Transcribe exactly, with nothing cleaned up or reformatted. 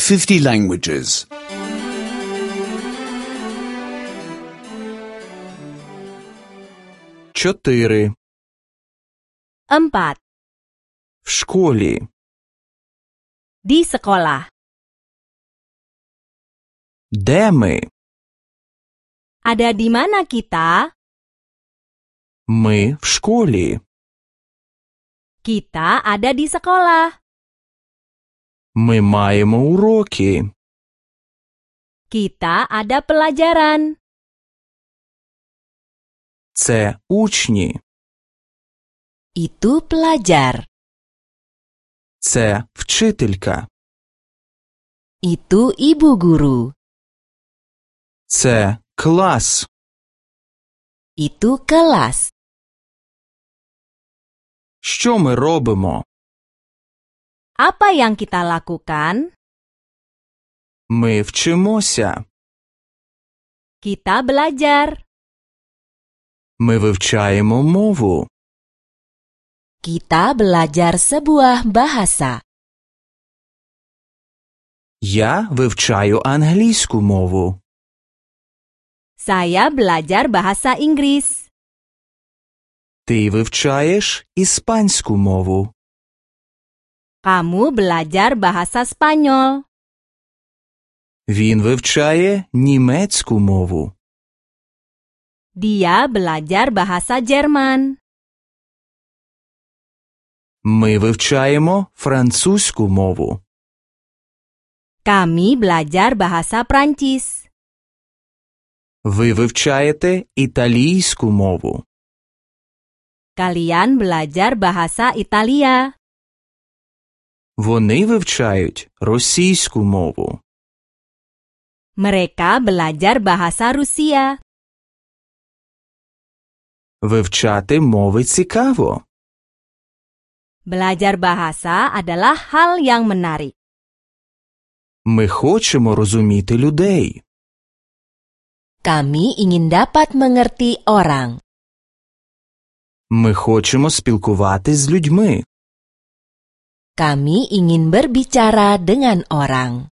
fifty languages. Чотири. Empat. В школі. Di sekolah. Де ми? Ada di mana kita? Ми в школі. Kita ada di sekolah. Ми маємо уроки. Kita ada pelajaran. Це учні. Itu pelajar. Це вчителька. Itu ibu guru. Це клас. Itu kelas. Що ми робимо? Apa yang kita lakukan? Ми вчимося. Kita belajar. Ми вивчаємо мову. Kita belajar sebuah bahasa. Я вивчаю англійську мову. Saya belajar bahasa Inggris. Ти вивчаєш іспанську мову. Kamu belajar bahasa Spanyol. Він вивчає німецьку мову. Dia belajar bahasa Jerman. Ми вивчаємо французьку мову. Kami belajar bahasa Prancis. Ви вивчаєте італійську мову. Kalian belajar bahasa Italia. Вони вивчають російську мову. Mereka belajar bahasa Rusia. Вивчати мови цікаво. Belajar bahasa adalah hal yang menarik. Ми хочемо розуміти людей. Kami ingin dapat mengerti orang. Ми хочемо спілкуватись з людьми. Kami ingin berbicara dengan orang.